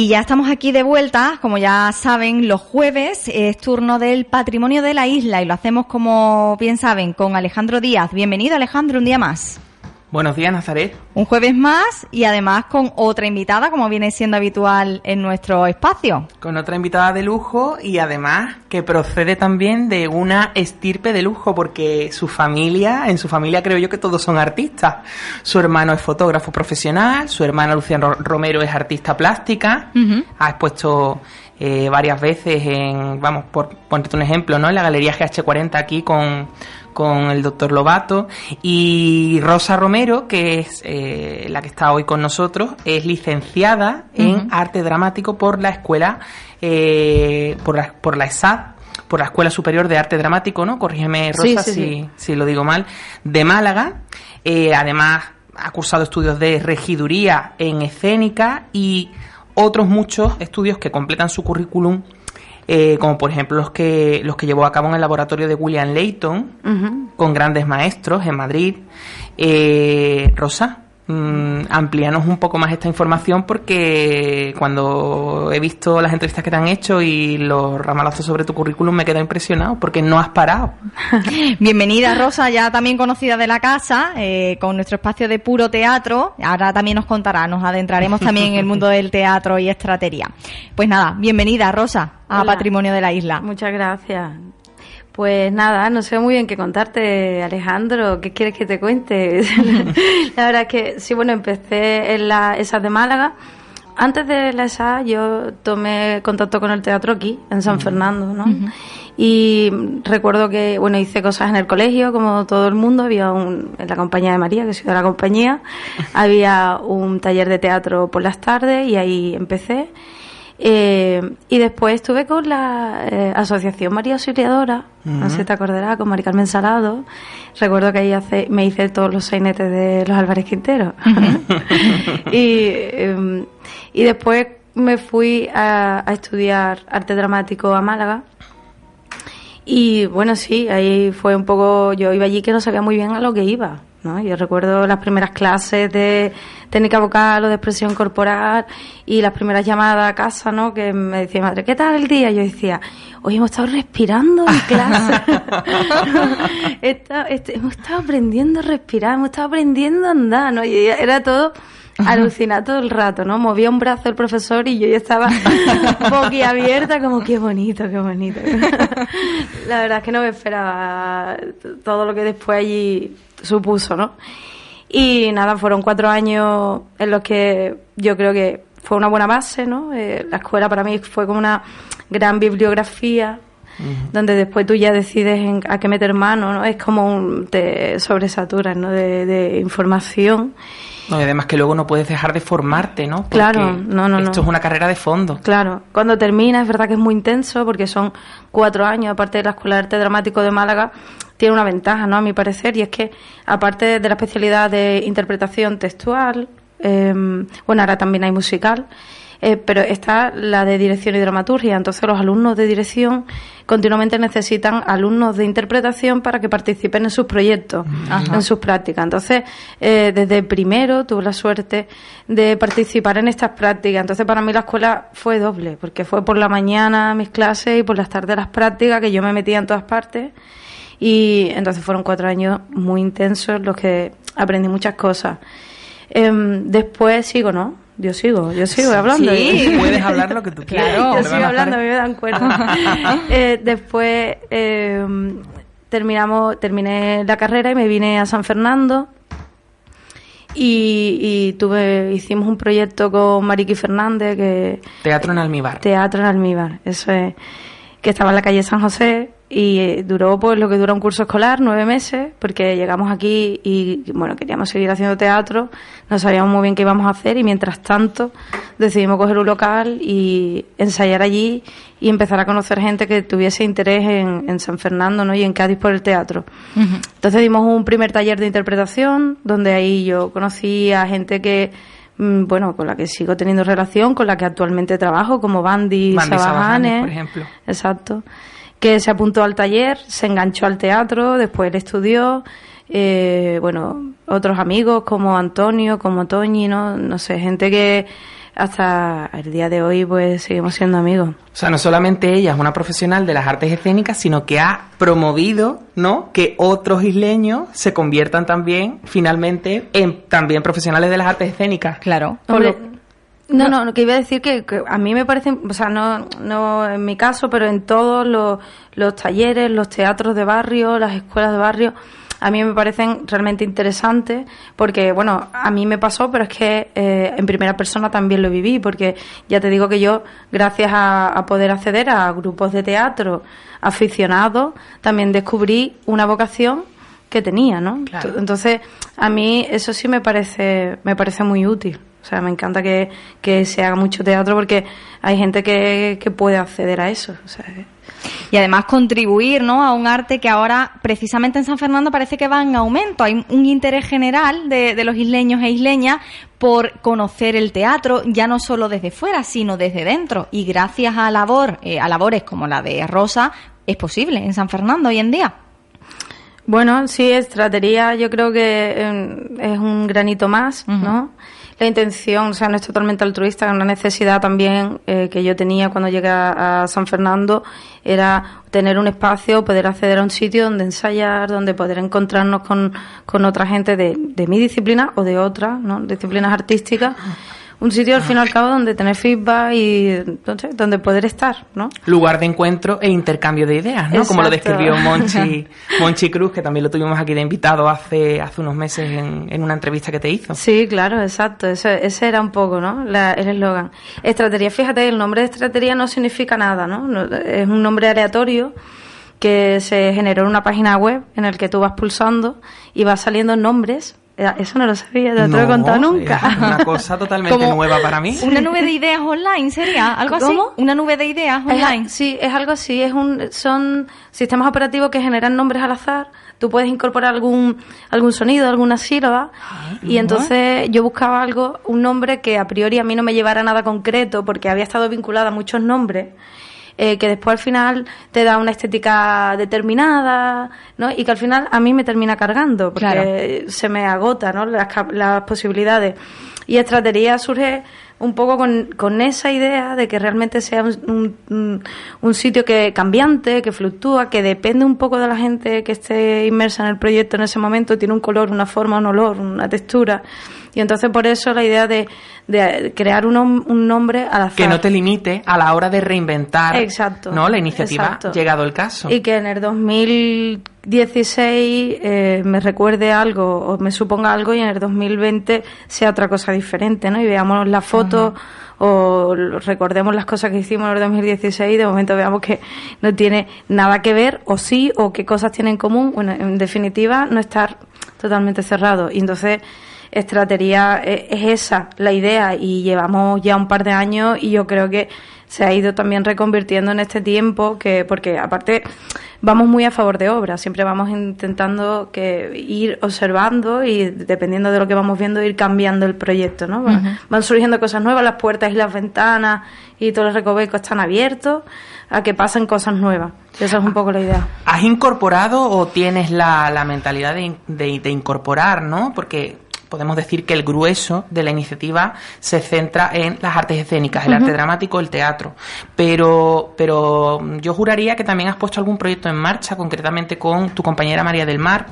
Y ya estamos aquí de vuelta, como ya saben, los jueves es turno del patrimonio de la isla y lo hacemos, como bien saben, con Alejandro Díaz. Bienvenido, Alejandro, un día más. Buenos días, Nazaret. Un jueves más y además con otra invitada, como viene siendo habitual en nuestro espacio. Con otra invitada de lujo y además que procede también de una estirpe de lujo, porque en su familia creo yo que todos son artistas. Su hermano es fotógrafo profesional, su hermana Luciana Romero es artista plástica, ha expuesto varias veces por ponerte un ejemplo, ¿no? En la Galería GH40 aquí con el doctor Lobato, y Rosa Romero, que es la que está hoy con nosotros, es licenciada en arte dramático por la escuela, por la ESAD, por la Escuela Superior de Arte Dramático, ¿no? Corrígeme, Rosa, si lo digo mal, de Málaga. Además, ha cursado estudios de regiduría en escénica y otros muchos estudios que completan su currículum, como por ejemplo los que llevó a cabo en el laboratorio de William Layton, con grandes maestros en Madrid. Rosa, amplíanos un poco más esta información, porque cuando he visto las entrevistas que te han hecho y los ramalazos sobre tu currículum me he quedado impresionado, porque no has parado. Bienvenida, Rosa, ya también conocida de la casa, con nuestro espacio de puro teatro. Ahora también nos contará, nos adentraremos también en el mundo del teatro y estratería. Pues nada, bienvenida, Rosa, a Hola. Patrimonio de la Isla. Muchas gracias. Pues nada, no sé muy bien qué contarte, Alejandro. ¿Qué quieres que te cuente? La verdad es que sí, bueno, empecé en la ESA de Málaga. Antes de la ESA yo tomé contacto con el teatro aquí, en San Fernando, ¿no? Y recuerdo que, bueno, hice cosas en el colegio, como todo el mundo. Había en la compañía de María, que soy de la compañía, había un taller de teatro por las tardes y ahí empecé. Y después estuve con la Asociación María Auxiliadora, no sé si te acordarás, con Mari Carmen Salado. Recuerdo que ahí me hice todos los sainetes de los Álvarez Quintero. Y después me fui a estudiar arte dramático a Málaga. Y bueno, sí, ahí fue un poco, yo iba allí que no sabía muy bien a lo que iba, ¿no? Yo recuerdo las primeras clases de técnica vocal o de expresión corporal y las primeras llamadas a casa, ¿no? Que me decía madre, ¿qué tal el día? Yo decía, hoy hemos estado respirando en clase. Hemos estado aprendiendo a respirar, hemos estado aprendiendo a andar, ¿no? Y era todo alucinar todo el rato, ¿no? Movía un brazo el profesor y yo ya estaba boquiabierta, como qué bonito, qué bonito. La verdad es que no me esperaba todo lo que después allí supuso, ¿no? Y nada, fueron 4 años en los que yo creo que fue una buena base, ¿no? La escuela para mí fue como una gran bibliografía, donde después tú ya decides a qué meter mano, ¿no? Es como te sobresaturas, ¿no? De información. No, y además que luego no puedes dejar de formarte, ¿no? Porque claro, no. Esto es una carrera de fondo. Claro, cuando termina es verdad que es muy intenso, porque son 4 años, aparte de la Escuela de Arte Dramático de Málaga, tiene una ventaja, ¿no? A mi parecer, y es que aparte de la especialidad de interpretación textual, bueno, ahora también hay musical, pero está la de dirección y dramaturgia. Entonces los alumnos de dirección continuamente necesitan alumnos de interpretación para que participen en sus proyectos, en sus prácticas. Entonces, desde primero tuve la suerte de participar en estas prácticas. Entonces, para mí la escuela fue doble, porque fue por la mañana mis clases y por las tardes las prácticas, que yo me metía en todas partes. Y entonces fueron 4 años muy intensos en los que aprendí muchas cosas. Después sigo, ¿no? Yo sigo hablando. Sí, puedes hablar lo que tú quieras. Claro, yo sigo hablando, a mí me dan cuenta. Después terminé la carrera y me vine a San Fernando y hicimos un proyecto con Mariqui Fernández Teatro en Almíbar. Teatro en Almíbar, eso es, que estaba en la calle San José. Y duró pues lo que dura un curso escolar, 9 meses, porque llegamos aquí y bueno, queríamos seguir haciendo teatro, no sabíamos muy bien qué íbamos a hacer y mientras tanto decidimos coger un local y ensayar allí y empezar a conocer gente que tuviese interés en San Fernando, ¿no? Y en Cádiz por el teatro. Entonces dimos un primer taller de interpretación, donde ahí yo conocí a gente que bueno, con la que sigo teniendo relación, con la que actualmente trabajo, como Bandi Sabajanes, por ejemplo. Exacto. Que se apuntó al taller, se enganchó al teatro, después él estudió, bueno, otros amigos como Antonio, como Toñi, no sé, gente que hasta el día de hoy pues seguimos siendo amigos. O sea, no solamente ella es una profesional de las artes escénicas, sino que ha promovido, ¿no?, que otros isleños se conviertan también, finalmente, en también profesionales de las artes escénicas. Claro. Hombre, no, que iba a decir que a mí me parece, o sea, no en mi caso, pero en todos los talleres, los teatros de barrio, las escuelas de barrio, a mí me parecen realmente interesantes porque, bueno, a mí me pasó, pero es que en primera persona también lo viví, porque ya te digo que yo, gracias a poder acceder a grupos de teatro aficionados, también descubrí una vocación que tenía, ¿no? Claro. Entonces, a mí eso sí me parece muy útil. O sea, me encanta que se haga mucho teatro porque hay gente que puede acceder a eso. O sea, y además contribuir, ¿no?, a un arte que ahora, precisamente en San Fernando, parece que va en aumento. Hay un interés general de los isleños e isleñas por conocer el teatro, ya no solo desde fuera, sino desde dentro. Y gracias a labores como la de Rosa, es posible en San Fernando hoy en día. Bueno, sí, Estratería yo creo que es un granito más, ¿no? La intención, o sea, no es totalmente altruista, es una necesidad también que yo tenía cuando llegué a San Fernando, era tener un espacio, poder acceder a un sitio donde ensayar, donde poder encontrarnos con otra gente de mi disciplina o de otras, ¿no?, disciplinas artísticas. Un sitio, al fin y al cabo, donde tener feedback y entonces, donde poder estar, ¿no? Lugar de encuentro e intercambio de ideas, ¿no? Exacto. Como lo describió Monchi Cruz, que también lo tuvimos aquí de invitado hace unos meses en una entrevista que te hizo. Sí, claro, exacto. Ese era un poco, ¿no?, el eslogan. Estratería, fíjate, el nombre de Estratería no significa nada, ¿no? Es un nombre aleatorio que se generó en una página web en el que tú vas pulsando y vas saliendo nombres. Eso no lo sabía, no te lo he contado nunca. Es una cosa totalmente nueva para mí. ¿Una nube de ideas online sería? ¿Algo así? ¿Cómo? ¿Una nube de ideas online? Sí, es algo así. Son sistemas operativos que generan nombres al azar. Tú puedes incorporar algún sonido, alguna sílaba. Y entonces yo buscaba un nombre que a priori a mí no me llevara a nada concreto, porque había estado vinculada a muchos nombres. Que después al final te da una estética determinada, ¿no? Y que al final a mí me termina cargando, porque se me agota, ¿no?, las posibilidades. Y Estratería surge un poco con esa idea de que realmente sea un sitio cambiante, que fluctúa, que depende un poco de la gente que esté inmersa en el proyecto en ese momento, tiene un color, una forma, un olor, una textura. Y entonces por eso la idea de crear un nombre al azar. Que no te limite a la hora de reinventar, exacto, ¿no?, la iniciativa, exacto, llegado el caso. Y que en el 2016 me recuerde algo o me suponga algo y en el 2020 sea otra cosa diferente, ¿no? Y veamos las fotos o recordemos las cosas que hicimos en el 2016 y de momento veamos que no tiene nada que ver, o sí, o qué cosas tienen en común. Bueno, en definitiva, no estar totalmente cerrado. Y entonces Estratería es esa la idea, y llevamos ya un par de años y yo creo que se ha ido también reconvirtiendo en este tiempo, porque aparte vamos muy a favor de obras, siempre vamos intentando ir observando y dependiendo de lo que vamos viendo ir cambiando el proyecto, ¿no? Van surgiendo cosas nuevas, las puertas y las ventanas y todos los recovecos están abiertos a que pasen cosas nuevas. Esa es un poco la idea. ¿Has incorporado o tienes la mentalidad de incorporar, ¿no? Porque podemos decir que el grueso de la iniciativa se centra en las artes escénicas, el arte dramático, el teatro. Pero yo juraría que también has puesto algún proyecto en marcha, concretamente con tu compañera María del Mar,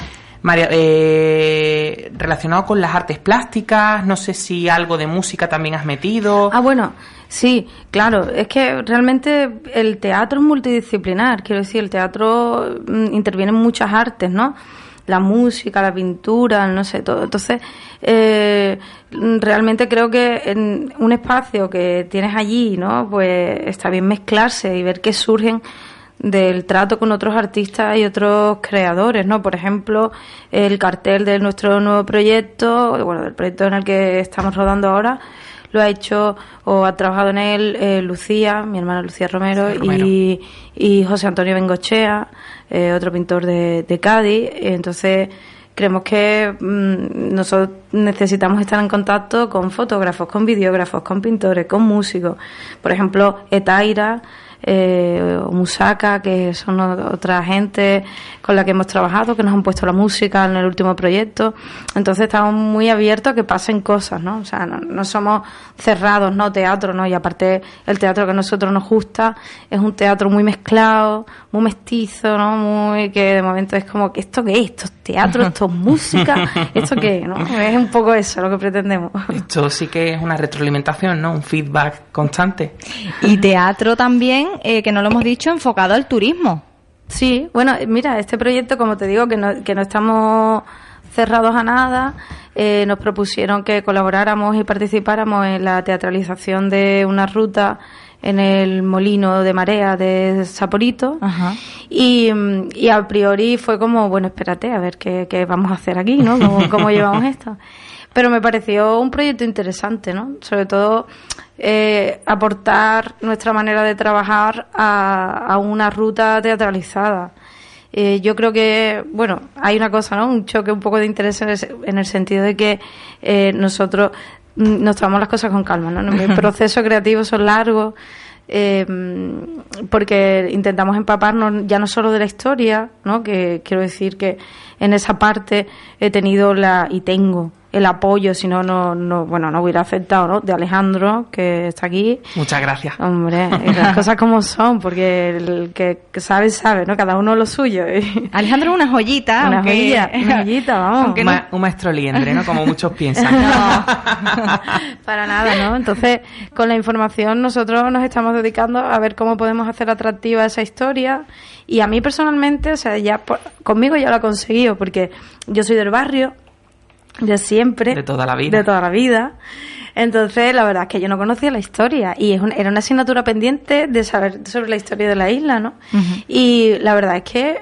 relacionado con las artes plásticas. No sé si algo de música también has metido. Bueno, sí, claro. Es que realmente el teatro es multidisciplinar. Quiero decir, el teatro interviene en muchas artes, ¿no? La música, la pintura, no sé, todo. Entonces, realmente creo que en un espacio que tienes allí, ¿no?, pues está bien mezclarse y ver qué surgen del trato con otros artistas y otros creadores, ¿no? Por ejemplo, el cartel de nuestro nuevo proyecto, bueno, del proyecto en el que estamos rodando ahora, lo ha hecho o ha trabajado en él Lucía, mi hermana Lucía Romero. Y José Antonio Bengochea, otro pintor de Cádiz. Entonces creemos que nosotros necesitamos estar en contacto con fotógrafos, con videógrafos, con pintores, con músicos. Por ejemplo, Etaira, o Musaka, que son otra gente con la que hemos trabajado, que nos han puesto la música en el último proyecto. Entonces estamos muy abiertos a que pasen cosas, ¿no? O sea, no somos cerrados, ¿no? Teatro, ¿no? Y aparte el teatro que a nosotros nos gusta es un teatro muy mezclado, muy mestizo, ¿no? Muy que de momento es como, ¿esto qué es? ¿Esto es teatro? ¿Esto es música? ¿Esto qué? ¿No? Es un poco eso lo que pretendemos. Esto sí que es una retroalimentación, ¿no? Un feedback constante. Y teatro también, que no lo hemos dicho, enfocado al turismo. Sí, bueno, mira, este proyecto, como te digo, que no estamos cerrados a nada, nos propusieron que colaboráramos y participáramos en la teatralización de una ruta en el molino de marea de Saporito. Ajá. Y a priori fue como, bueno, espérate, a ver qué vamos a hacer aquí, ¿no? ¿Cómo llevamos esto? Pero me pareció un proyecto interesante, ¿no? Sobre todo aportar nuestra manera de trabajar a una ruta teatralizada. Yo creo que, bueno, hay una cosa, ¿no? Un choque un poco de interés en el sentido de que nosotros nos tomamos las cosas con calma, ¿no? Mis procesos creativos son largos, porque intentamos empaparnos ya no solo de la historia, ¿no? Que quiero decir que en esa parte he tenido y tengo el apoyo, si no hubiera aceptado, ¿no? De Alejandro, que está aquí. Muchas gracias. Hombre, las cosas como son, porque el que sabe, ¿no? Cada uno lo suyo. Alejandro es una joyita. Una joyita, vamos. Un maestro liendre, ¿no? Como muchos piensan. No, para nada, ¿no? Entonces, con la información nosotros nos estamos dedicando a ver cómo podemos hacer atractiva esa historia. Y a mí personalmente, o sea, conmigo ya lo he conseguido, porque yo soy del barrio, de siempre. De toda la vida. De toda la vida. Entonces, la verdad es que yo no conocía la historia y era una asignatura pendiente de saber sobre la historia de la isla, ¿no? Uh-huh. Y la verdad es que,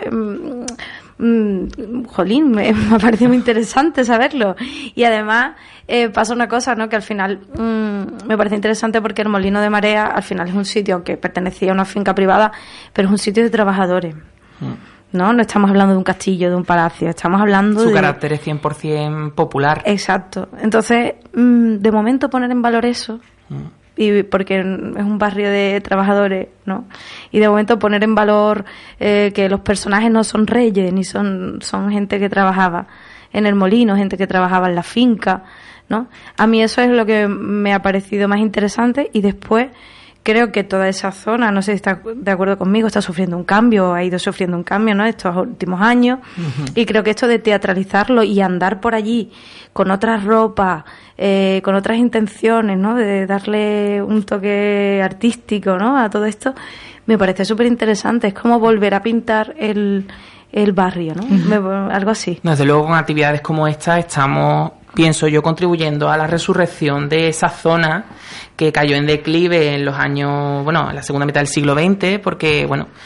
jolín, me ha parecido muy interesante saberlo. Y además, pasa una cosa, ¿no? Que al final me parece interesante porque el Molino de Marea al final es un sitio que pertenecía a una finca privada, pero es un sitio de trabajadores. No estamos hablando de un castillo, de un palacio, estamos hablando Su carácter es 100% popular. Exacto. Entonces, de momento poner en valor eso, y porque es un barrio de trabajadores, ¿no? Y de momento poner en valor que los personajes no son reyes, ni son gente que trabajaba en el molino, gente que trabajaba en la finca, ¿no? A mí eso es lo que me ha parecido más interesante. Y después creo que toda esa zona, no sé si está de acuerdo conmigo, está sufriendo un cambio, ha ido sufriendo un cambio, ¿no? Estos últimos años. Uh-huh. Y creo que esto de teatralizarlo y andar por allí con otras ropas, con otras intenciones, ¿no? De darle un toque artístico, ¿no? A todo esto, me parece súper interesante. Es como volver a pintar el barrio, ¿no? Uh-huh. Algo así. Desde luego, con actividades como esta estamos, pienso yo, contribuyendo a la resurrección de esa zona que cayó en declive en los años, en la segunda mitad del siglo XX, porque,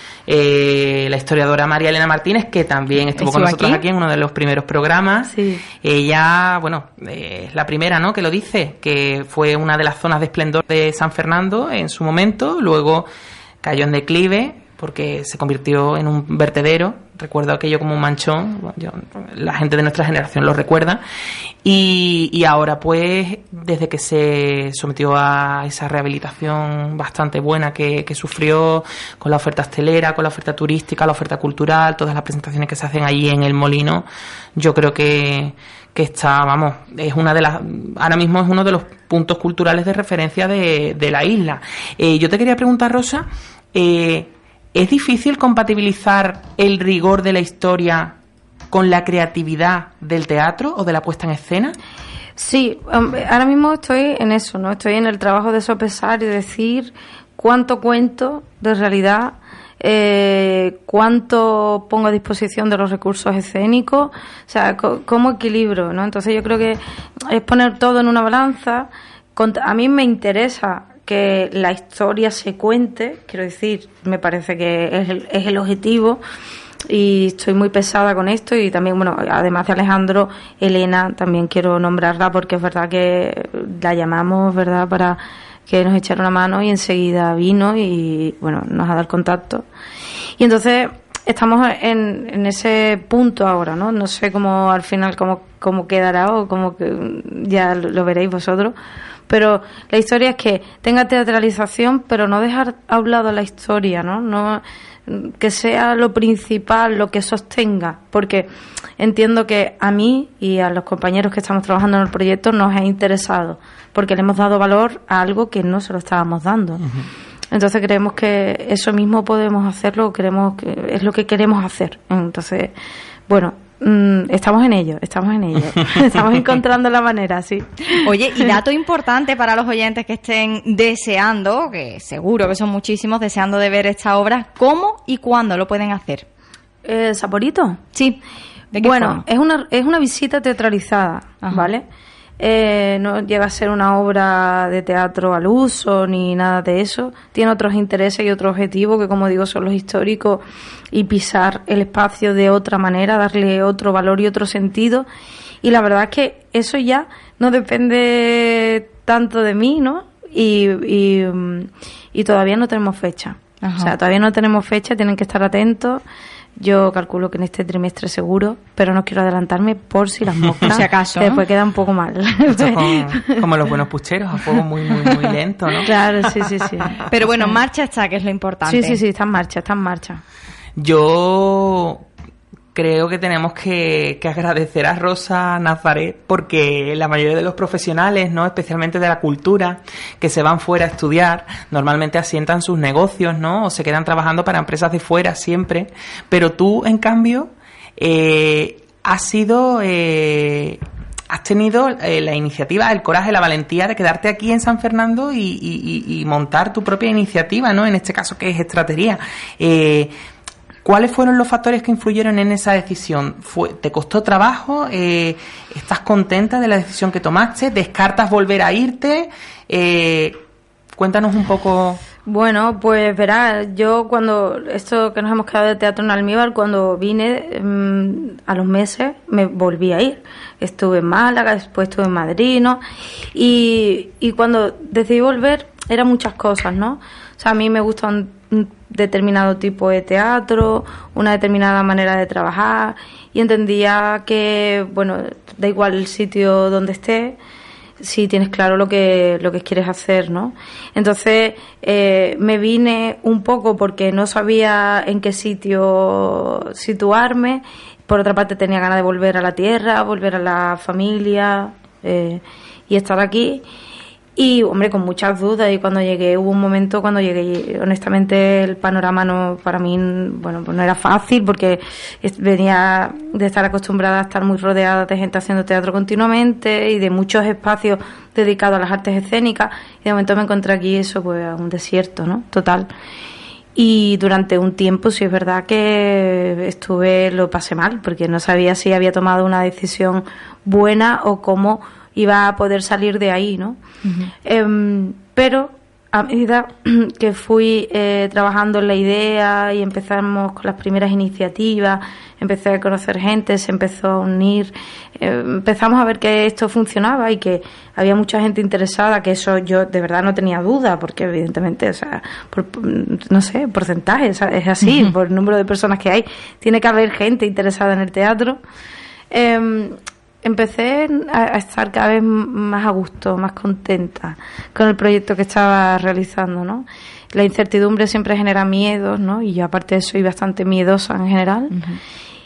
la historiadora María Elena Martínez, que también estuvo con nosotros aquí en uno de los primeros programas, sí. Ella, es la primera, ¿no?, que lo dice, que fue una de las zonas de esplendor de San Fernando en su momento, luego cayó en declive porque se convirtió en un vertedero. Recuerdo aquello como un manchón, la gente de nuestra generación lo recuerda, y ahora pues desde que se sometió a esa rehabilitación bastante buena que sufrió con la oferta hostelera, con la oferta turística, la oferta cultural, todas las presentaciones que se hacen allí en el molino, yo creo que está, es una de las, ahora mismo es uno de los puntos culturales de referencia de la isla. Yo te quería preguntar, Rosa, ¿es difícil compatibilizar el rigor de la historia con la creatividad del teatro o de la puesta en escena? Sí, ahora mismo estoy en eso, ¿no? Estoy en el trabajo de sopesar y decir cuánto cuento de realidad, cuánto pongo a disposición de los recursos escénicos, o sea, cómo equilibro, ¿no? Entonces yo creo que es poner todo en una balanza. A mí me interesa que la historia se cuente, quiero decir, me parece que es el objetivo, y estoy muy pesada con esto. Y también, además de Alejandro, Elena también quiero nombrarla, porque es verdad que la llamamos, ¿verdad?, para que nos echara una mano, y enseguida vino y nos ha dado el contacto. Y entonces estamos en ese punto ahora, ¿no? No sé cómo al final cómo quedará, o cómo que ya lo veréis vosotros, Pero la historia es que tenga teatralización, pero no dejar a un lado la historia, ¿no? Que sea lo principal, lo que sostenga, porque entiendo que a mí y a los compañeros que estamos trabajando en el proyecto nos ha interesado, porque le hemos dado valor a algo que no se lo estábamos dando. Entonces creemos que eso mismo podemos hacerlo, creemos que es lo que queremos hacer. Entonces, bueno, estamos en ello. Estamos encontrando la manera, sí. Oye, y dato importante para los oyentes que estén deseando, que seguro que son muchísimos, deseando de ver esta obra, ¿cómo y cuándo lo pueden hacer? ¿Saporito? Sí. ¿De qué forma? Es una visita teatralizada, ¿vale? No llega a ser una obra de teatro al uso ni nada de eso. Tiene otros intereses y otros objetivos que, como digo, son los históricos y pisar el espacio de otra manera, darle otro valor y otro sentido. Y la verdad es que eso ya no depende tanto de mí, ¿no? Y todavía no tenemos fecha. Ajá. O sea, todavía no tenemos fecha, tienen que estar atentos. Yo calculo que en este trimestre seguro, pero no quiero adelantarme por si las moscas. Por si acaso, ¿no? Después queda un poco mal. Esto es como los buenos pucheros, a fuego muy lento, ¿no? Claro, sí. Pero bueno, en marcha está, que es lo importante. Sí, está en marcha. Yo creo que tenemos que agradecer a Rosa Nazaret, porque la mayoría de los profesionales, ¿no?, especialmente de la cultura, que se van fuera a estudiar, normalmente asientan sus negocios, ¿no?, o se quedan trabajando para empresas de fuera siempre, pero tú, en cambio, has tenido la iniciativa, el coraje, la valentía de quedarte aquí en San Fernando y montar tu propia iniciativa, ¿no?, en este caso que es Estratería. ¿Cuáles fueron los factores que influyeron en esa decisión? ¿Te costó trabajo? ¿Estás contenta de la decisión que tomaste? ¿Descartas volver a irte? Cuéntanos un poco. Bueno, pues verás, yo esto que nos hemos quedado de teatro en Almíbar, cuando vine a los meses me volví a ir. Estuve en Málaga, después estuve en Madrid, ¿no? Y cuando decidí volver eran muchas cosas, ¿no? O sea, a mí me gusta un determinado tipo de teatro, una determinada manera de trabajar, y entendía que, bueno, da igual el sitio donde estés, si tienes claro lo que quieres hacer, ¿no? Entonces me vine un poco porque no sabía en qué sitio situarme. Por otra parte tenía ganas de volver a la tierra, volver a la familia y estar aquí. Y, hombre, con muchas dudas, y hubo un momento cuando llegué, honestamente el panorama para mí, bueno, pues no era fácil, porque venía de estar acostumbrada a estar muy rodeada de gente haciendo teatro continuamente y de muchos espacios dedicados a las artes escénicas, y de momento me encontré aquí, pues un desierto, ¿no? Total. Y durante un tiempo sí es verdad que lo pasé mal, porque no sabía si había tomado una decisión buena o cómo iba a poder salir de ahí, ¿no? Uh-huh. Pero a medida que fui trabajando en la idea y empezamos con las primeras iniciativas, empecé a conocer gente, se empezó a unir, empezamos a ver que esto funcionaba y que había mucha gente interesada, que eso yo de verdad no tenía duda, porque evidentemente, o sea, no sé, porcentaje, es así, uh-huh, por el número de personas que hay, tiene que haber gente interesada en el teatro. Empecé a estar cada vez más a gusto, más contenta con el proyecto que estaba realizando, ¿no? La incertidumbre siempre genera miedos, ¿no? Y yo, aparte de eso, soy bastante miedosa en general. Uh-huh.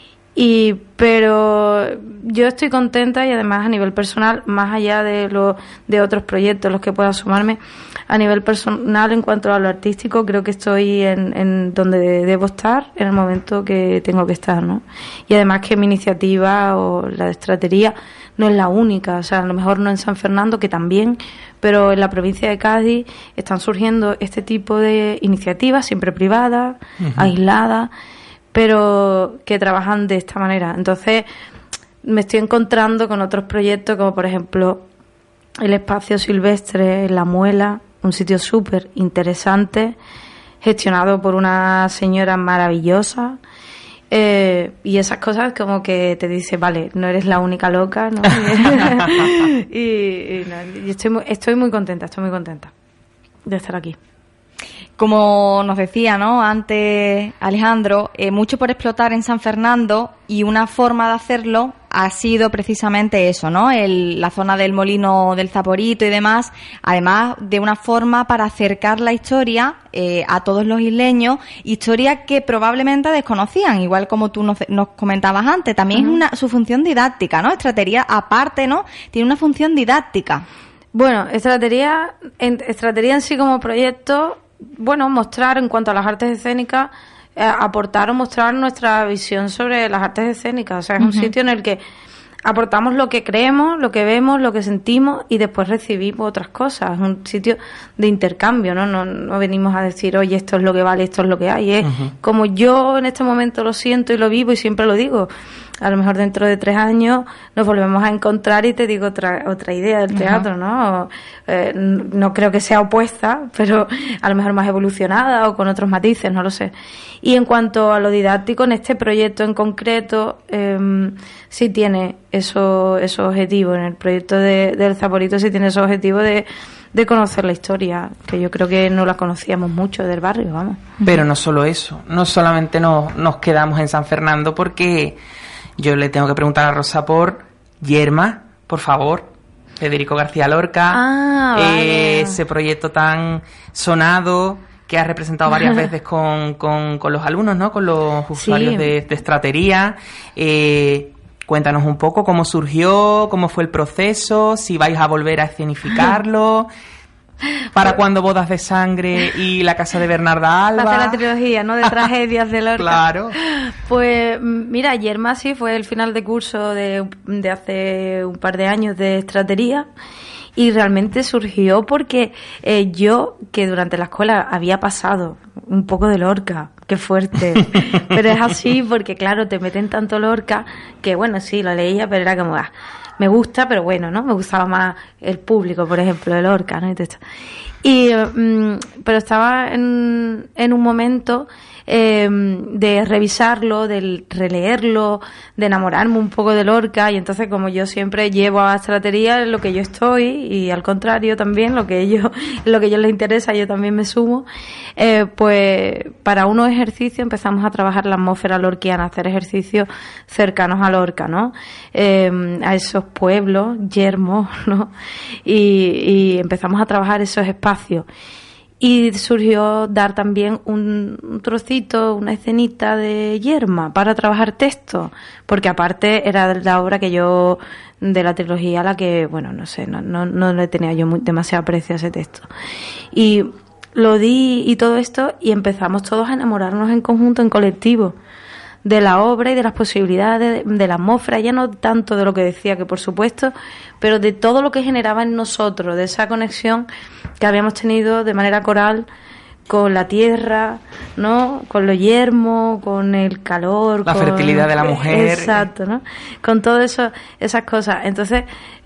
Pero yo estoy contenta, y además a nivel personal, más allá de otros proyectos los que pueda sumarme, a nivel personal, en cuanto a lo artístico, creo que estoy en donde debo estar en el momento que tengo que estar, ¿no? Y además que mi iniciativa o la de Estratería no es la única, o sea, a lo mejor no en San Fernando, que también, pero en la provincia de Cádiz están surgiendo este tipo de iniciativas, siempre privadas, uh-huh, aisladas, pero que trabajan de esta manera. Entonces me estoy encontrando con otros proyectos, como por ejemplo el Espacio Silvestre en La Muela, un sitio súper interesante, gestionado por una señora maravillosa, y esas cosas como que te dice, vale, no eres la única loca, ¿no? y estoy muy contenta de estar aquí. Como nos decía, ¿no?, antes Alejandro, mucho por explotar en San Fernando, y una forma de hacerlo ha sido precisamente eso, ¿no? La zona del Molino del Zaporito y demás, además de una forma para acercar la historia a todos los isleños, historia que probablemente desconocían, igual como tú nos comentabas antes. También es su función didáctica, ¿no? Estratería, aparte, ¿no? Tiene una función didáctica. Bueno, Estratería en sí como proyecto, bueno, mostrar en cuanto a las artes escénicas, aportar o mostrar nuestra visión sobre las artes escénicas. O sea, es un sitio en el que aportamos lo que creemos, lo que vemos, lo que sentimos y después recibimos otras cosas. Es un sitio de intercambio, ¿no? No venimos a decir, oye, esto es lo que vale, esto es lo que hay. Es como yo en este momento lo siento y lo vivo y siempre lo digo. A lo mejor dentro de 3 años nos volvemos a encontrar y te digo otra idea del teatro, ¿no? No creo que sea opuesta, pero a lo mejor más evolucionada o con otros matices, no lo sé. Y en cuanto a lo didáctico, en este proyecto en concreto, sí tiene esos objetivos. En el proyecto del Zaporito sí tiene esos objetivos de conocer la historia, que yo creo que no la conocíamos mucho del barrio, vamos. Pero no solo eso, no solamente nos quedamos en San Fernando, porque yo le tengo que preguntar a Rosa por Yerma, por favor, Federico García Lorca, vale. Ese proyecto tan sonado que has representado varias veces con los alumnos, ¿no? Con los usuarios de estratería. Cuéntanos un poco cómo surgió, cómo fue el proceso, si vais a volver a escenificarlo. ¿Para cuándo Bodas de Sangre y La Casa de Bernarda Alba? Hace la trilogía, ¿no? De tragedias de Lorca. Claro. Pues mira, Yerma sí fue el final de curso de hace un par de años de estratería. Y realmente surgió porque yo, que durante la escuela había pasado un poco de Lorca, qué fuerte, pero es así porque claro, te meten tanto Lorca que bueno, sí, lo leía, pero era como, me gusta, pero bueno, ¿no? Me gustaba más el público, por ejemplo, de Lorca, ¿no? Pero estaba en un momento de revisarlo, de releerlo, de enamorarme un poco de Lorca, y entonces como yo siempre llevo a estratería lo que yo estoy, y al contrario también lo que a ellos les interesa, yo también me sumo, pues para unos ejercicios empezamos a trabajar la atmósfera lorquiana, hacer ejercicios cercanos a Lorca, ¿no? A esos pueblos yermos, ¿no? Y empezamos a trabajar esos espacios. Y surgió dar también un trocito, una escenita de Yerma para trabajar texto, porque aparte era la obra que yo, de la trilogía, la que, bueno, no sé, no le tenía yo demasiado aprecio a ese texto. Y lo di y todo esto, y empezamos todos a enamorarnos en conjunto, en colectivo, de la obra y de las posibilidades de la atmósfera, ya no tanto de lo que decía, que por supuesto, pero de todo lo que generaba en nosotros, de esa conexión que habíamos tenido de manera coral con la tierra, ¿no? Con lo yermo, con el calor, la fertilidad de la mujer. Exacto, ¿no? Con todo eso, esas cosas. Entonces,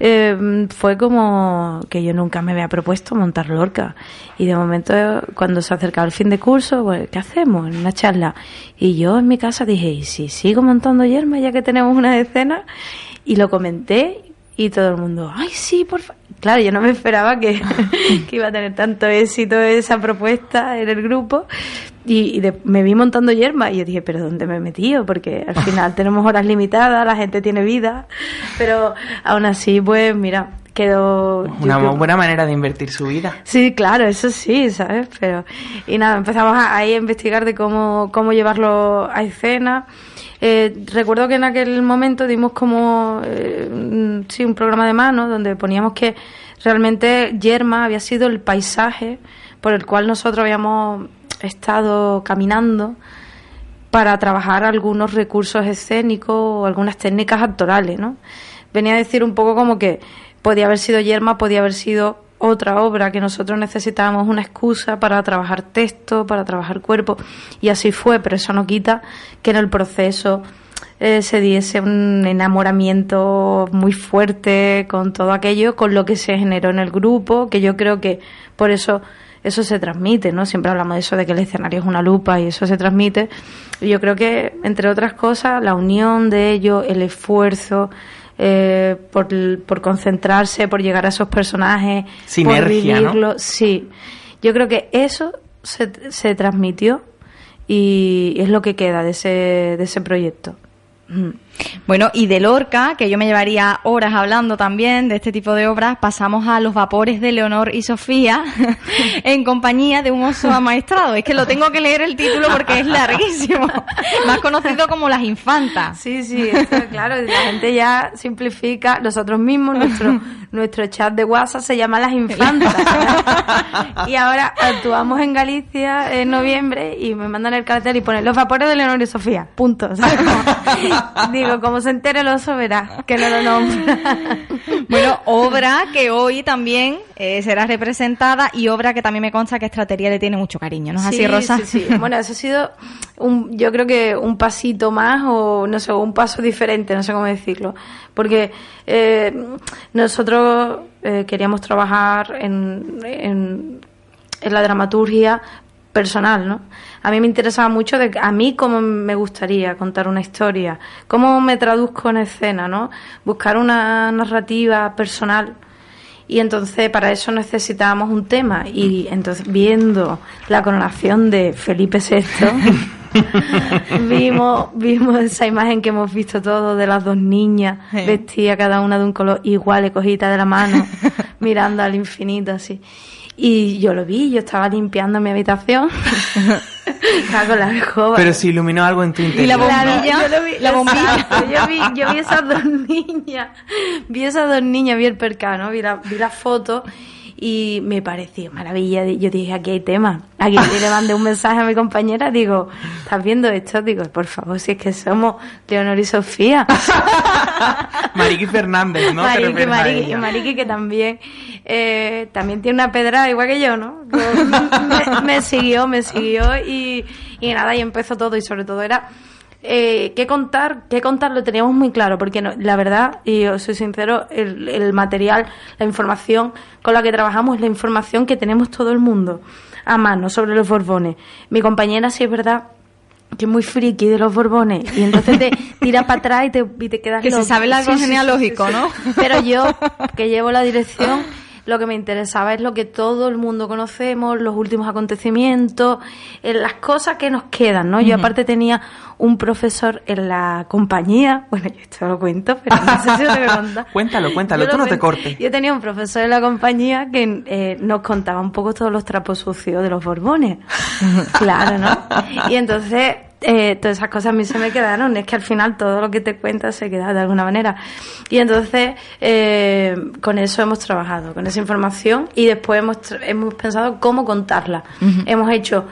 fue como que yo nunca me había propuesto montar Lorca. Y de momento, cuando se acercaba el fin de curso, pues, ¿qué hacemos? En una charla. Y yo en mi casa dije, ¿y si sigo montando yerma ya que tenemos una escena? Y lo comenté. Y todo el mundo, ¡ay, sí, por favor! Claro, yo no me esperaba que iba a tener tanto éxito esa propuesta en el grupo. Y me vi montando yerma y yo dije, ¿pero dónde me he metido? Porque al final tenemos horas limitadas, la gente tiene vida. Pero aún así, pues mira, quedó... Una buena manera de invertir su vida. Sí, claro, eso sí, ¿sabes? Pero y nada, empezamos ahí a investigar de cómo llevarlo a escena. Recuerdo que en aquel momento dimos como un programa de mano donde poníamos que realmente Yerma había sido el paisaje por el cual nosotros habíamos estado caminando para trabajar algunos recursos escénicos o algunas técnicas actorales, ¿no? Venía a decir un poco como que podía haber sido Yerma, podía haber sido otra obra, que nosotros necesitábamos una excusa para trabajar texto, para trabajar cuerpo, y así fue, pero eso no quita que en el proceso se diese un enamoramiento muy fuerte con todo aquello, con lo que se generó en el grupo, que yo creo que por eso se transmite, ¿no? Siempre hablamos de eso, de que el escenario es una lupa, y eso se transmite, y yo creo que, entre otras cosas, la unión de ello, el esfuerzo, por concentrarse, por llegar a esos personajes, sinergia, por vivirlo, ¿no? Sí, yo creo que eso se transmitió y es lo que queda de ese proyecto. Bueno, y de Lorca, que yo me llevaría horas hablando también de este tipo de obras, pasamos a Los vapores de Leonor y Sofía en compañía de un oso amaestrado. Es que lo tengo que leer el título porque es larguísimo. Más conocido como Las infantas. Sí, esto, claro, la gente ya simplifica. Nosotros mismos, nuestro chat de WhatsApp se llama Las infantas. Y ahora actuamos en Galicia en noviembre y me mandan el cartel y ponen Los vapores de Leonor y Sofía. Punto. ¿Sabes? Digo, como se entere el oso verá que no lo nombra. Bueno, obra que hoy también será representada y obra que también me consta que Estratería le tiene mucho cariño, ¿no es así, Rosa? Sí. Bueno, eso ha sido yo creo que un pasito más o no sé, un paso diferente, no sé cómo decirlo, porque nosotros queríamos trabajar en la dramaturgia personal, ¿no? A mí me interesaba mucho a mí cómo me gustaría contar una historia, cómo me traduzco en escena, ¿no? Buscar una narrativa personal. Y entonces para eso necesitábamos un tema. Y entonces viendo la coronación de Felipe VI, vimos esa imagen que hemos visto todos de las dos niñas vestidas cada una de un color igual, cogidas de la mano, mirando al infinito así. Y yo lo vi, yo estaba limpiando mi habitación con la escoba. Pero se iluminó algo en tu interior. ¿Y la bombilla? La bombilla. Yo vi esas dos niñas, vi el percano, vi la foto y me pareció maravilla. Yo dije, aquí hay tema. Aquí le mandé un mensaje a mi compañera, digo, ¿estás viendo esto? Digo, por favor, si es que somos Leonor y Sofía. Mariqui Fernández, ¿no? Mariqui que también tiene una pedrada igual que yo, ¿no? Me siguió y nada, y empezó todo, y sobre todo era qué contar lo teníamos muy claro, porque no, la verdad, y os soy sincero, el material, la información con la que trabajamos es la información que tenemos todo el mundo a mano sobre los Borbones. Mi compañera, sí es verdad que es muy friki de los Borbones, y entonces te tira para atrás y te quedas que loco. se sabe el árbol genealógico, ¿no? Pero yo, que llevo la dirección, lo que me interesaba es lo que todo el mundo conocemos, los últimos acontecimientos, las cosas que nos quedan, ¿no? Yo aparte tenía un profesor en la compañía, bueno, yo esto lo cuento, pero no sé si lo tengo que contar. Cuéntalo, tú no te cortes. Yo tenía un profesor en la compañía que nos contaba un poco todos los trapos sucios de los Borbones. Claro, ¿no? Y entonces todas esas cosas a mí se me quedaron. Es que al final todo lo que te cuenta se queda de alguna manera. Y entonces con eso hemos trabajado, con esa información, y después hemos pensado cómo contarla. Hemos hecho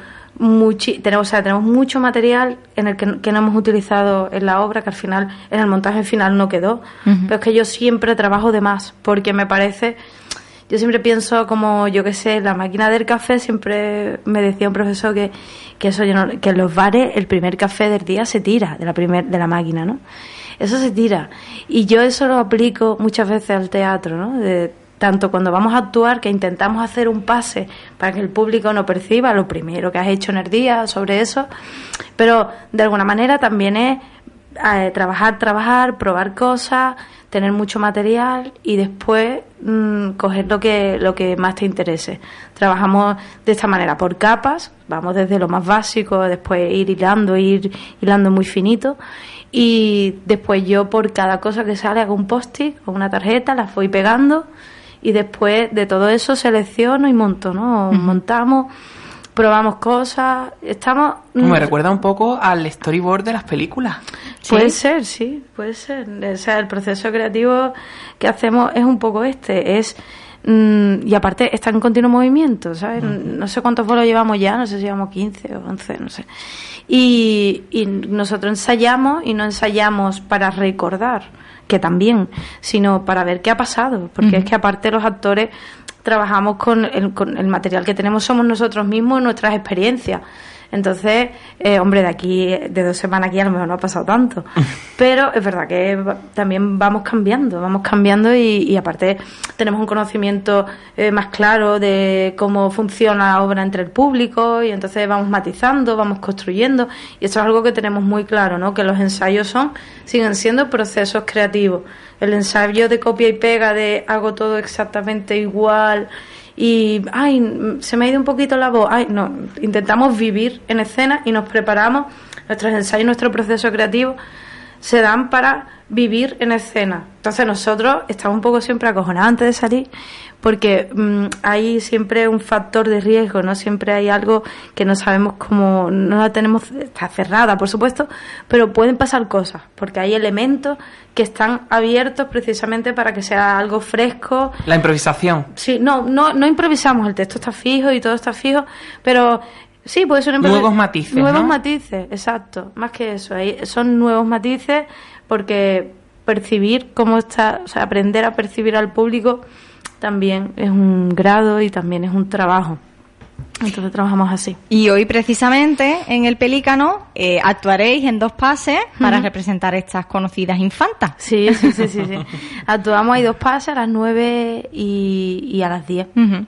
tenemos mucho material en el que no hemos utilizado en la obra, que al final en el montaje final no quedó. Pero es que yo siempre trabajo de más, porque me parece, yo siempre pienso como, yo qué sé, la máquina del café. Siempre me decía un profesor que eso que en los bares el primer café del día se tira de la máquina, ¿no? Eso se tira, y yo eso lo aplico muchas veces al teatro, ¿no? Tanto cuando vamos a actuar, que intentamos hacer un pase para que el público no perciba lo primero que has hecho en el día sobre eso, pero de alguna manera también es trabajar, probar cosas, tener mucho material y después coger lo que más te interese. Trabajamos de esta manera, por capas, vamos desde lo más básico, después ir hilando muy finito, y después yo por cada cosa que sale hago un post-it o una tarjeta, las voy pegando. Y después de todo eso selecciono y monto, ¿no? Montamos, probamos cosas, estamos... Me recuerda un poco al storyboard de las películas. Puede ser, sí, puede ser. O sea, el proceso creativo que hacemos es un poco y aparte está en continuo movimiento, ¿sabes? No sé cuántos vuelos llevamos ya, no sé si llevamos 15 o 11, no sé. Y nosotros ensayamos, y no ensayamos para recordar, que también, sino para ver qué ha pasado, porque es que aparte los actores trabajamos con el material que tenemos, somos nosotros mismos, nuestras experiencias. Entonces, de aquí, de 2 semanas aquí a lo mejor no ha pasado tanto, pero es verdad que también vamos cambiando y aparte tenemos un conocimiento más claro de cómo funciona la obra entre el público, y entonces vamos matizando, vamos construyendo, y esto es algo que tenemos muy claro, ¿no? Que los ensayos siguen siendo procesos creativos. El ensayo de copia y pega, de hago todo exactamente igual y se me ha ido un poquito la voz, no, intentamos vivir en escena y nos preparamos nuestros ensayos, nuestro proceso creativo se dan para vivir en escena. Entonces nosotros estamos un poco siempre acojonados antes de salir, porque hay siempre un factor de riesgo, ¿no? Siempre hay algo que no sabemos cómo, no la tenemos, está cerrada, por supuesto, pero pueden pasar cosas, porque hay elementos que están abiertos precisamente para que sea algo fresco. La improvisación. Sí, no improvisamos, el texto está fijo y todo está fijo, pero sí, puede ser nuevos matices, nuevos ¿no? matices, exacto, más que eso, son nuevos matices, porque percibir cómo está, o sea, aprender a percibir al público también es un grado y también es un trabajo. Entonces trabajamos así. Y hoy precisamente en el Pelícano actuaréis en 2 pases para representar estas conocidas infantas. Sí. Actuamos, hay 2 pases, a las 9 y a las 10.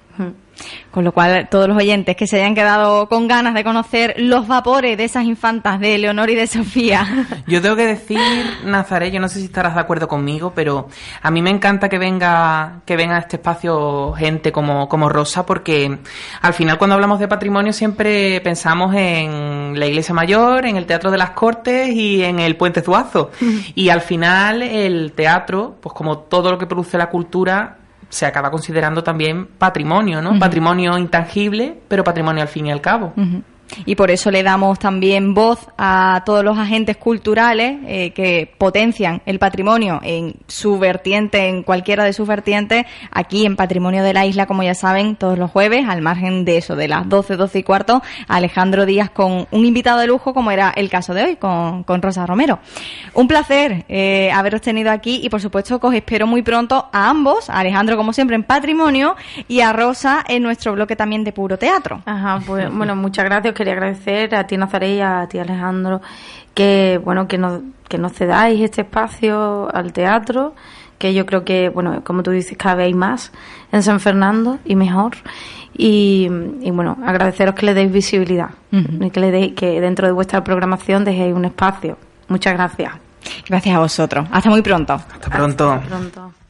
Con lo cual, todos los oyentes que se hayan quedado con ganas de conocer los vapores de esas infantas de Leonor y de Sofía. Yo tengo que decir, Nazaret, yo no sé si estarás de acuerdo conmigo, pero a mí me encanta que venga a este espacio gente como Rosa, porque al final cuando hablamos de patrimonio siempre pensamos en la Iglesia Mayor, en el Teatro de las Cortes y en el Puente Zuazo. Y al final el teatro, pues como todo lo que produce la cultura, se acaba considerando también patrimonio, ¿no? Patrimonio intangible, pero patrimonio al fin y al cabo. Y por eso le damos también voz a todos los agentes culturales que potencian el patrimonio en su vertiente, en cualquiera de sus vertientes, aquí en Patrimonio de la Isla, como ya saben, todos los jueves, al margen de eso, de las 12 y cuarto, Alejandro Díaz con un invitado de lujo, como era el caso de hoy, con Rosa Romero. Un placer haberos tenido aquí y, por supuesto, que os espero muy pronto a ambos, a Alejandro, como siempre, en Patrimonio, y a Rosa en nuestro bloque también de Puro Teatro. Ajá, pues bueno, muchas gracias. Quería agradecer a ti, Nazaret, y a ti, Alejandro, que bueno, que nos cedáis este espacio al teatro, que yo creo que, bueno, como tú dices, cada vez hay más en San Fernando y mejor. Y bueno, agradeceros que le deis visibilidad y que dentro de vuestra programación dejéis un espacio. Muchas gracias. Gracias a vosotros. Hasta muy pronto. Hasta pronto. Hasta pronto.